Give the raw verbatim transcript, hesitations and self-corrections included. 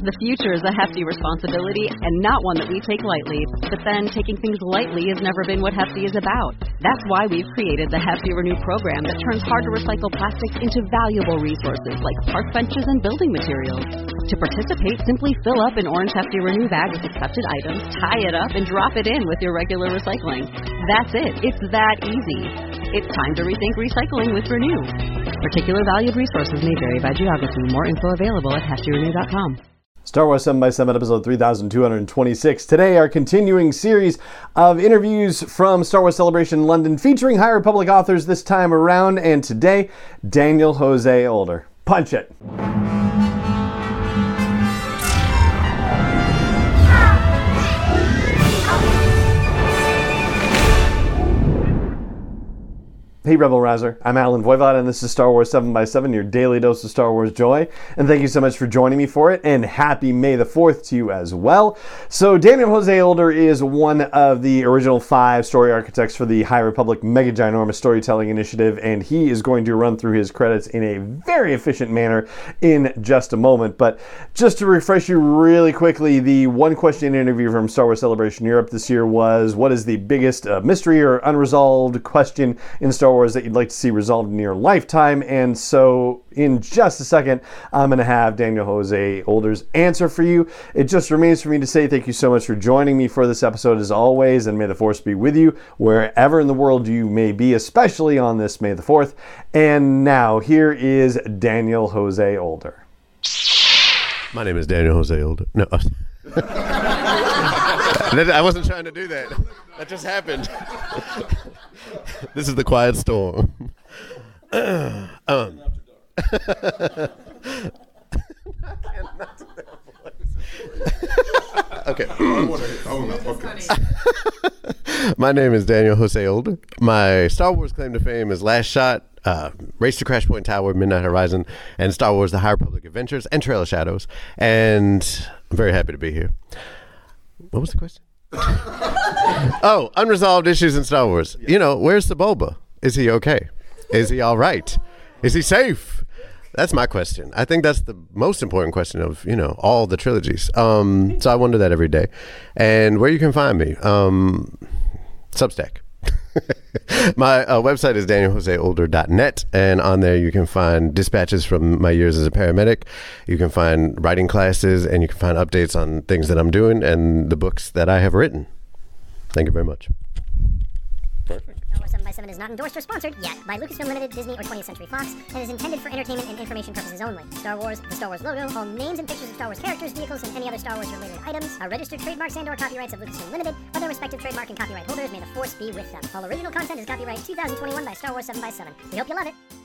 The future is a hefty responsibility and not one that we take lightly. But then, taking things lightly has never been what Hefty is about. That's why we've created the Hefty Renew program that turns hard-to-recycle plastics into valuable resources like park benches and building materials. To participate, simply fill up an orange Hefty Renew bag with accepted items, tie it up, and drop it in with your regular recycling. That's it. It's that easy. It's time to rethink recycling with Renew. Particular valued resources may vary by geography. More info available at hefty renew dot com. Star Wars seven by seven, episode three thousand two hundred twenty-six. Today, our continuing series of interviews from Star Wars Celebration London featuring High Republic authors this time around. And today, Daniel Jose Older. Punch it. Hey Rebel Rouser, I'm Alan Voivod and this is Star Wars seven by seven, your daily dose of Star Wars joy. And thank you so much for joining me for it, and happy May the fourth to you as well. So Daniel Jose Older is one of the original five story architects for the High Republic Mega Ginormous Storytelling Initiative, and he is going to run through his credits in a very efficient manner in just a moment. But just to refresh you really quickly, the one question interview from Star Wars Celebration Europe this year was, what is the biggest uh, mystery or unresolved question in Star Wars that you'd like to see resolved in your lifetime? And so in just a second, I'm going to have Daniel Jose Older's answer for you. It just remains for me to say thank you so much for joining me for this episode as always, and may the Force be with you wherever in the world you may be, especially on this May the fourth. And now here is Daniel Jose Older. My name is Daniel Jose Older. No. I wasn't trying to do that. That just happened. This is the quiet storm. um. Okay. My name is Daniel Jose Older. My Star Wars claim to fame is Last Shot, uh, Race to Crash Point Tower, Midnight Horizon, and Star Wars The High Republic Adventures, and Trail of Shadows. And I'm very happy to be here. What was the question? Oh, unresolved issues in Star Wars. You know, where's Sebulba? Is he okay? Is he all right? Is he safe? That's my question. I think that's the most important question of, you know, all the trilogies. Um, so I wonder that every day. And where you can find me, um, Substack. My uh, website is daniel jose older dot net, and on there you can find dispatches from my years as a paramedic. You can find writing classes, and you can find updates on things that I'm doing and the books that I have written. Thank you very much. Perfect. Star Wars seven by seven is not endorsed or sponsored yet by Lucasfilm Limited, Disney, or twentieth Century Fox, and is intended for entertainment and information purposes only. Star Wars, the Star Wars logo, all names and pictures of Star Wars characters, vehicles, and any other Star Wars-related items are registered trademarks and/or copyrights of Lucasfilm Limited, or their respective trademark and copyright holders. May the Force be with them. All original content is copyright two thousand twenty-one by Star Wars seven by seven. We hope you love it.